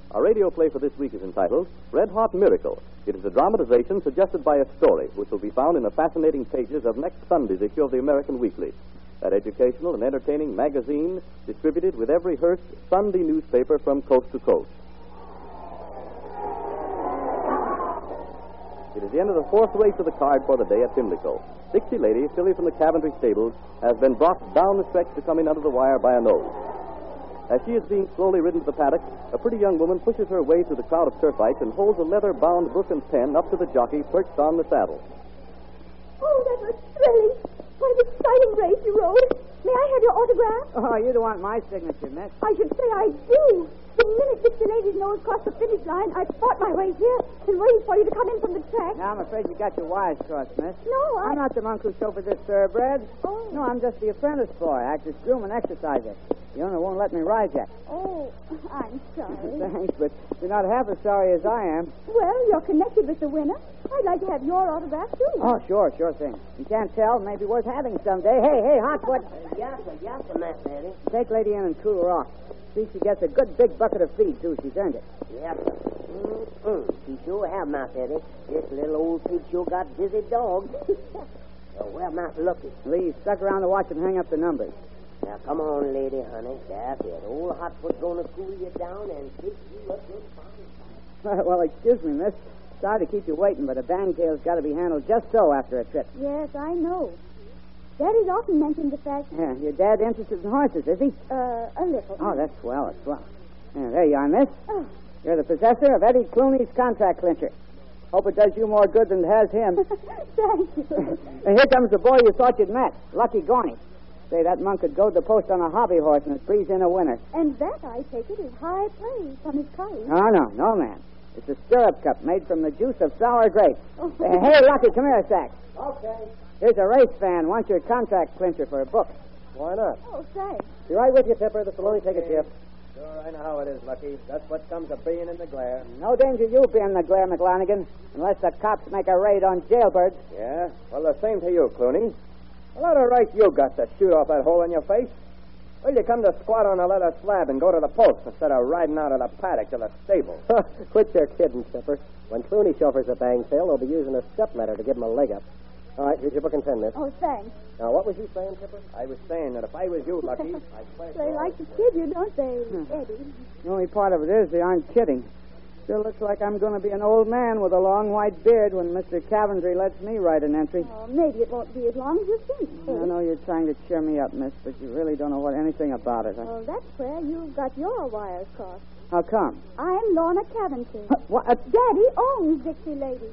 Our radio play for this week is entitled Red Hot Miracle. It is a dramatization suggested by a story, which will be found in the fascinating pages of next Sunday's issue of the American Weekly, that educational and entertaining magazine distributed with every Hearst Sunday newspaper from coast to coast. It is the end of the fourth race of the card for the day at Pimlico. Dixie Lady, filly from the Cavendry stables, has been brought down the stretch to come in under the wire by a nose. As she is being slowly ridden to the paddock, a pretty young woman pushes her way through the crowd of turfites and holds a leather-bound book and pen up to the jockey perched on the saddle. Oh, that was thrilling. What an exciting race you rode. May I have your autograph? Oh, you don't want my signature, miss. I should say I do. The minute Dixie Lady's nose crossed the finish line, I fought my way here and waited for you to come in from the track. Now, I'm afraid you got your wires crossed, miss. No, I'm not the monk who chauffeurs this thoroughbred. Oh. No, I'm just the apprentice boy, actor's groom and exerciser. The owner won't let me ride yet. Oh, I'm sorry. Thanks, but you're not half as sorry as I am. Well, you're connected with the winner. I'd like to have your autograph, too. Oh, sure thing. You can't tell. Maybe worth having someday. Hey, Hotfoot. Yes, Matt Daddy. Take Lady in and cool her off. See, she gets a good big bucket of feed, too. She's earned it. Yes, sir. She sure have, Matt Daddy. This little old pig sure got busy dog. Well, Matt, looky. Lee, stuck around to watch him hang up the numbers. Now, come on, lady, honey. That's it. Old Hotfoot's going to cool you down and fix you up good fine. Well, excuse me, miss. Sorry to keep you waiting, but a bangtail's got to be handled just so after a trip. Yes, I know. Daddy's often mentioned the fact... Yeah, your dad interested in horses, is he? A little. Oh, that's swell, Yeah, there you are, miss. Oh. You're the possessor of Eddie Clooney's contract clincher. Hope it does you more good than it has him. Thank you. And here comes the boy you thought you'd met, Lucky Gorney. Say, that monk could go to the post on a hobby horse and breeze in a winner. And that, I take it, is high praise from his colleagues. No, man. It's a stirrup cup made from the juice of sour grapes. Oh. Hey, Lucky, come here a sec. Okay. Here's a race fan. Wants your contract clincher for a book. Why not? Oh, thanks. Be right with you, Tipper. This will only take a tip. Sure, I know how it is, Lucky. That's what comes of being in the glare. No danger you being in the glare, McLanigan, unless the cops make a raid on jailbirds. Yeah? Well, the same to you, Clooney. A lot of right you got to shoot off that hole in your face. Well, you come to squat on a leather slab and go to the post instead of riding out of the paddock to the stable. Quit your kidding, Tipper. When Clooney chauffeurs a bangtail, they'll be using a step ladder to give him a leg up. All right, here's your book and pen, miss. Oh, thanks. Now, what was you saying, Tipper? I was saying that if I was you, Lucky, I'd play... They like to kid you, don't they, Eddie? The only part of it is they aren't kidding. Sure looks like I'm going to be an old man with a long white beard when Mr. Cavendry lets me write an entry. Oh, maybe it won't be as long as you think, Eddie. I know you're trying to cheer me up, miss, but you really don't know anything about it. Well, that's where you've got your wires crossed. How come? I'm Lorna Cavendry. What? Daddy owns Dixie Lady.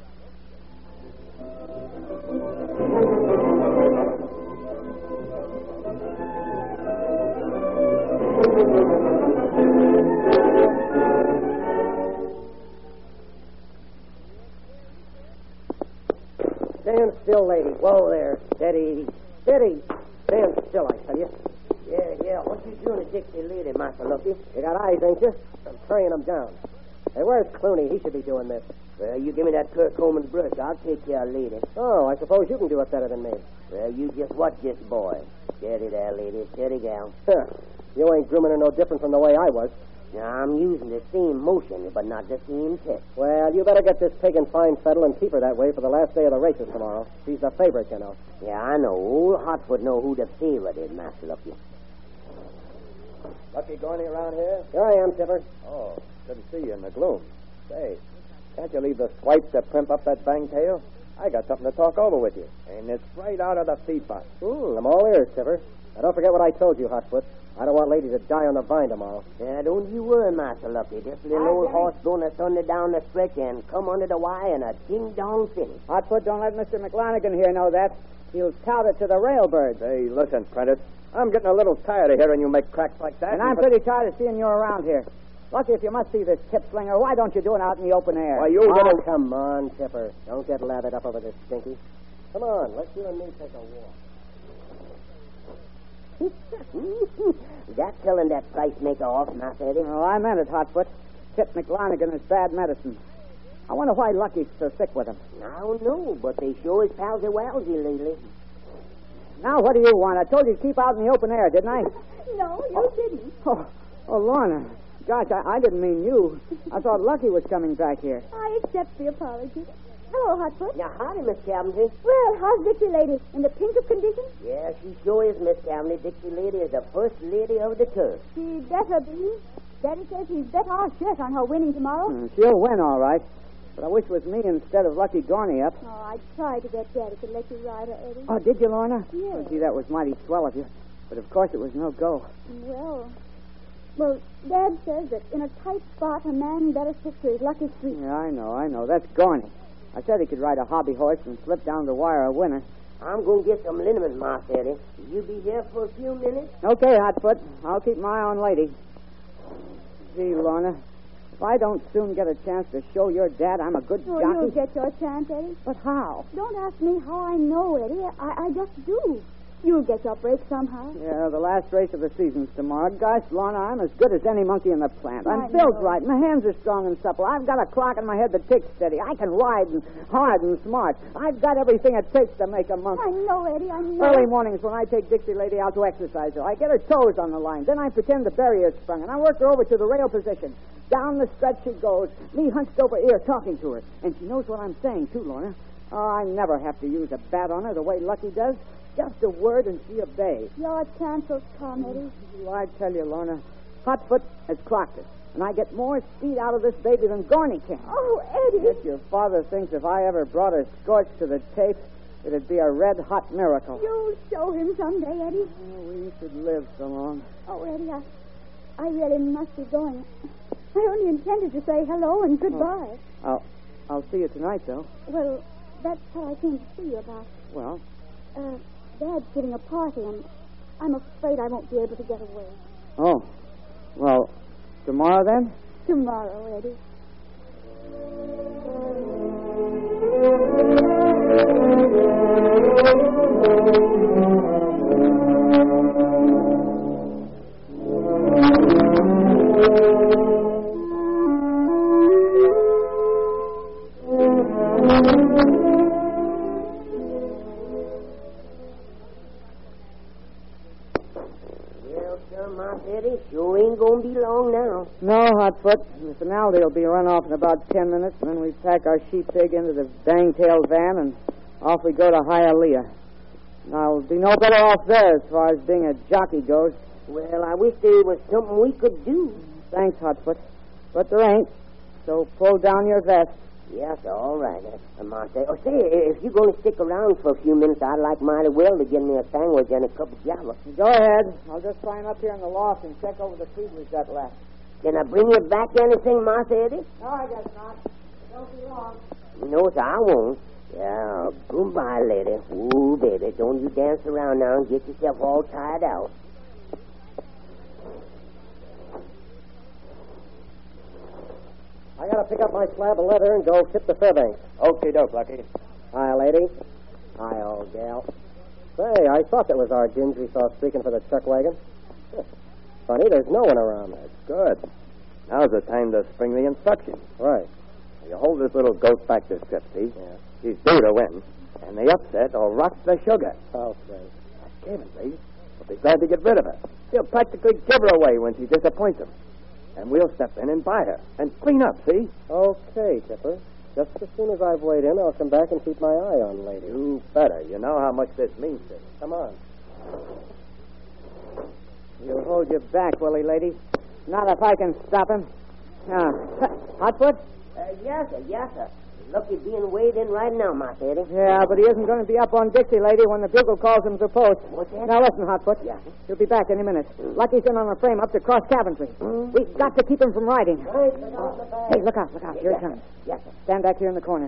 Stand still, lady. Whoa there. Steady. Stand still, I tell you. Yeah. What you doing to Dixie Lady, Master Lucky? You got eyes, ain't you? I'm carrying them down. Hey, where's Clooney? He should be doing this. Well, you give me that Kirk Coleman brush. I'll take care of lady. Oh, I suppose you can do it better than me. Well, you just watch this boy. Steady there, lady. Steady, gal. You ain't grooming her no different from the way I was. Now, I'm using the same motion, but not the same tip. Well, you better get this pig in fine fettle and keep her that way for the last day of the races tomorrow. She's the favorite, you know. Yeah, I know. Old Hotfoot know who the favorite is, Master Lucky. Lucky Gorney around here? Here I am, Tipper. Oh, good to see you in the gloom. Say, can't you leave the swipes to primp up that bangtail? I got something to talk over with you, and it's right out of the feed box. I'm all ears, Tipper. Now, don't forget what I told you, Hotfoot. I don't want lady to die on the vine tomorrow. Yeah, don't you worry, Master Lucky. This little old horse going to thunder down the stretch and come under the wire in a ding-dong finish. Hotfoot, don't let Mr. McLanigan here know that. He'll tout it to the railbirds. Hey, listen, Prentice. I'm getting a little tired of hearing you make cracks like that. And I'm pretty tired of seeing you around here. Lucky, if you must see this tip slinger, why don't you do it out in the open air? Why, you little... come on, Tipper. Don't get lathered up over this stinky. Come on, let's you and me take a walk. That's telling that price maker off, Master Eddie. Oh, I meant it, Hotfoot. Tip McLanigan is bad medicine. I wonder why Lucky's so sick with him. I don't know, but they sure is palsy-walsy lately. Now, what do you want? I told you to keep out in the open air, didn't I? No, you didn't. Oh, Lorna. gosh, I didn't mean you. I thought Lucky was coming back here. I accept the apology. Hello, Hotfoot. Now, howdy, Miss Cavendry. Well, how's Dixie Lady? In the pink of condition? Yeah, she sure is, Miss Cavendry. Dixie Lady is the first lady of the turf. She better be. Daddy says he's bet our shirt on her winning tomorrow. She'll win, all right. But I wish it was me instead of Lucky Gorney up. Oh, I tried to get Daddy to let you ride her, Eddie. Oh, did you, Lorna? Yes. Oh, gee, that was mighty swell of you. But of course it was no go. Well, Dad says that in a tight spot, a man better stick to his lucky streak. Yeah, I know. That's Gorney. I said he could ride a hobby horse and slip down the wire a winner. I'm going to get some liniment, Marse Eddie. Will you be here for a few minutes? Okay, Hotfoot. I'll keep my eye on Lady. Gee, Lorna, if I don't soon get a chance to show your dad I'm a good jockey... You'll get your chance, Eddie. But how? Don't ask me how I know, Eddie. I just do. You'll get your break somehow. Yeah, the last race of the season's tomorrow. Gosh, Lorna, I'm as good as any monkey in the plant. I I'm built know. right. My hands are strong and supple. I've got a clock in my head that ticks steady. I can ride and hard and smart. I've got everything it takes to make a monkey. I know, Eddie. I know. Early mornings when I take Dixie Lady out to exercise her, I get her toes on the line. Then I pretend the barrier's sprung, and I work her over to the rail position. Down the stretch she goes, me hunched over ear talking to her. And she knows what I'm saying, too, Lorna. Oh, I never have to use a bat on her the way Lucky does. Just a word and she obeys. Your chance will come, Eddie. Well, I tell you, Lorna, Hotfoot has clocked it. And I get more speed out of this baby than Gorney can. Oh, Eddie. Guess your father thinks if I ever brought a scorch to the tape, it'd be a red-hot miracle. You'll show him someday, Eddie. Oh, we should live so long. Oh, Eddie, I really must be going. I only intended to say hello and goodbye. I'll see you tonight, though. Well, that's what I came to see you about. Well? Dad's giving a party, and I'm afraid I won't be able to get away. Oh. Well, tomorrow then? Tomorrow, Eddie. Sure ain't gonna be long now. No, Hotfoot. The finale will be run off in about 10 minutes, and then we pack our sheep pig into the bang-tailed van, and off we go to Hialeah. Now, we'll be no better off there as far as being a jockey goes. Well, I wish there was something we could do. Thanks, Hotfoot. But there ain't. So pull down your vest. Yes, all right. Marseille. Oh, say, if you're going to stick around for a few minutes, I'd like mighty well to get me a sandwich and a cup of java. Go ahead. I'll just climb up here in the loft and check over the feed we've got left. Can I bring you back anything, Marseille? No, I guess not. Don't be long. No, sir, I won't. Yeah, goodbye, lady. Ooh, baby, don't you dance around now and get yourself all tired out. I gotta pick up my slab of leather and go tip the Fairbanks. Okay, doke, Lucky. Hi, lady. Hi, old gal. Say, I thought that was our Ginge we saw streaking for the chuck wagon. Funny, there's no one around. That's good. Now's the time to spring the instructions. Right. You hold this little goat back this trip, see? Yeah. She's due to win. And the upset will rock the sugar. I'll say. Cavendry will be glad to get rid of her. He'll practically give her away when she disappoints him. And we'll step in and buy her. And clean up, see? Okay, Tipper. Just as soon as I've weighed in, I'll come back and keep my eye on lady. You better. You know how much this means to you. Come on. You'll hold your back, will he, lady? Not if I can stop him. Hotfoot? Yes, sir. Lucky being weighed in right now, Marseille. Yeah, but he isn't going to be up on Dixie, lady, when the bugle calls him to post. What's that? Now, listen, Hotfoot. Yeah. He'll be back any minute. Lucky's in on a frame up to cross Cavendry. We've got to keep him from riding. Right, Hey, look out. Here he comes. Yes, sir. Stand back here in the corner.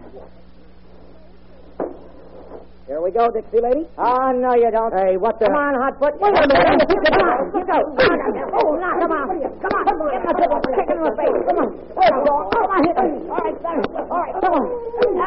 Here we go, Dixie lady. Oh, no, you don't. Hey, what the... Come on, Hotfoot. Wait a minute. Come on. You go. Oh, now, come on. Come on. Get the pickle. Kick him in the face. Come on. Come on. Hit him. All right, son. All right, come on.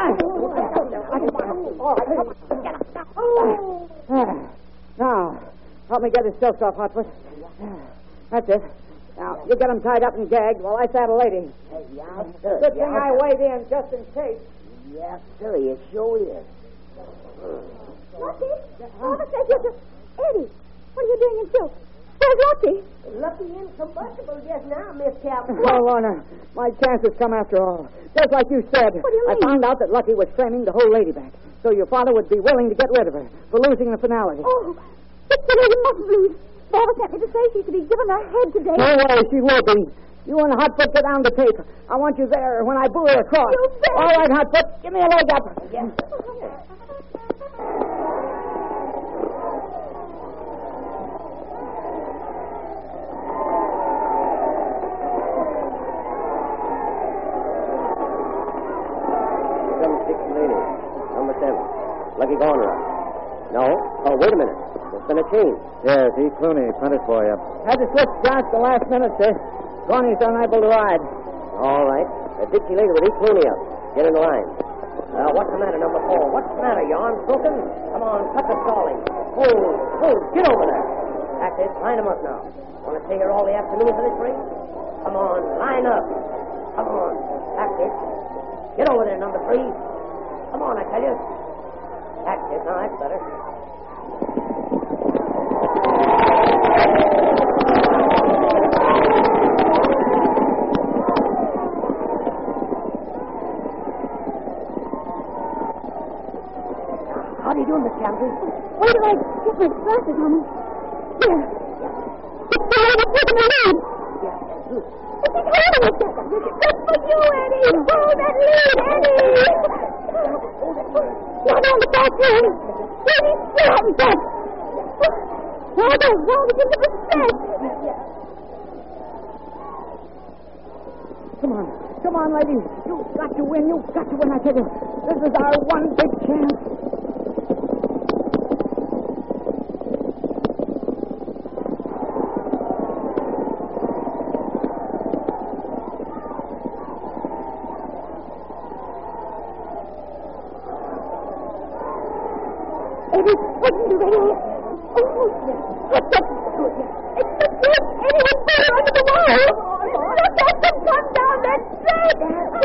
All right, come on. Get him. Now, help me get his silks off, Hotfoot. That's it. Now, you get him tied up and gagged while I saddle lady. Yes, sir. Good thing I weighed in just in case. Yes, sir. It sure is. Lucky? Oh, Eddie, what are you doing in silk? Where's Lucky? Lucky incombustible just now, Miss Captain. Well, Warner, my chance has come after all. Just like you said. What do you mean? I found out that Lucky was framing to hold Lady back, so your father would be willing to get rid of her for losing the finality. Oh, Dixie Lady mustn't lose. Barbara sent me to say she's to be given her head today. Don't worry, she will be. You and Hotfoot get down the tape. I want you there when I boo her across. You bet. All right, Hotfoot, give me a leg up. Yes. Number 7. Lucky Garner. No. Oh, wait a minute. There's been a change. Yes, E. Clooney punted for you. Had to switch shots the last minute, sir. Ronnie's unable to ride. All right. Dixie Lady with E. Clooney up. Get in the line. What's the matter, number 4? What's the matter? Your arm's broken? Come on, cut the stalling. Hold. Get over there. That's it. Line 'em up now. Want to stay here all the afternoon for this race? Come on, line up. Come on. That's it. Get over there, number 3. Come on, I tell you. That's it. Now, that's better. How do you do, Miss Campbell? Wait till I get my glasses on him. Here. Dixie Lady taking the lead. But she's holding it. Good for you, Eddie. Hold that lead, Eddie. Not on the back end. Eddie, stop that. Now they're wrong to give the respect. Come on, lady. You've got to win. You've got to win, I tell you. This is our one big chance. Eddie, wasn't you ready? Oh, what's that? It's the kid. Eddie was there under the wall. Look at them come down that stretch.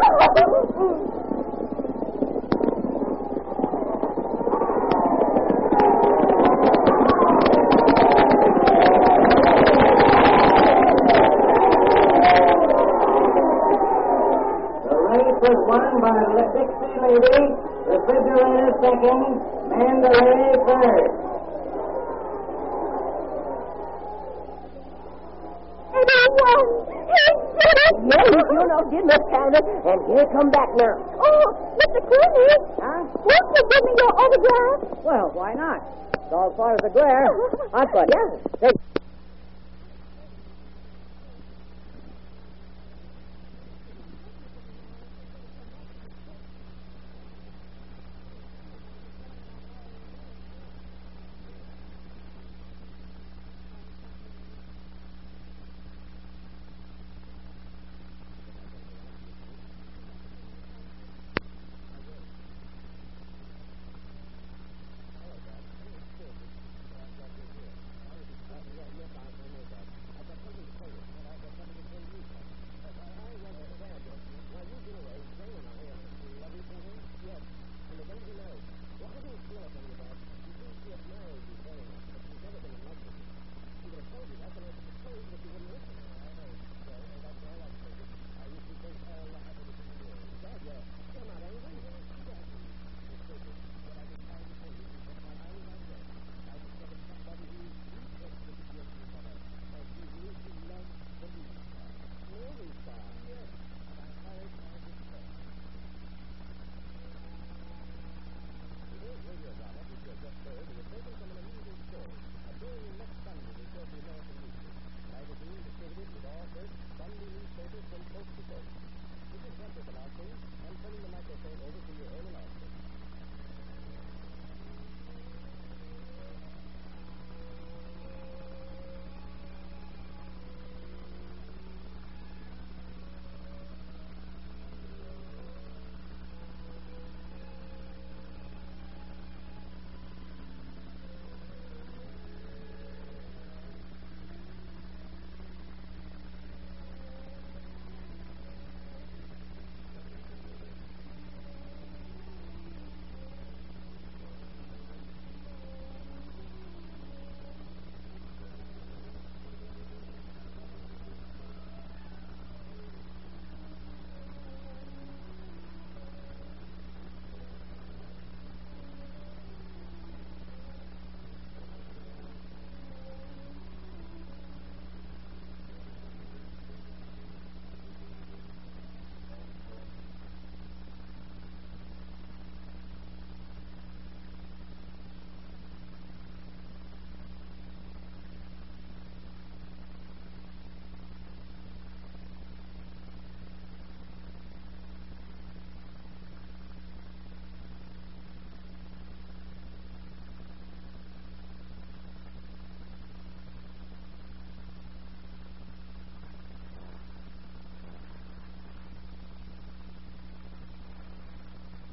The race was won by the Dixie Lady, Refrigerator second, Mandalay third. Eddie won. He did it. Yes, you sure did, Miss Candace. And here come back now. Oh, Mr. Clooney. Huh? Won't you give me your autograph? Well, why not? It's all part of the glare. Hotfoot. Yeah. Take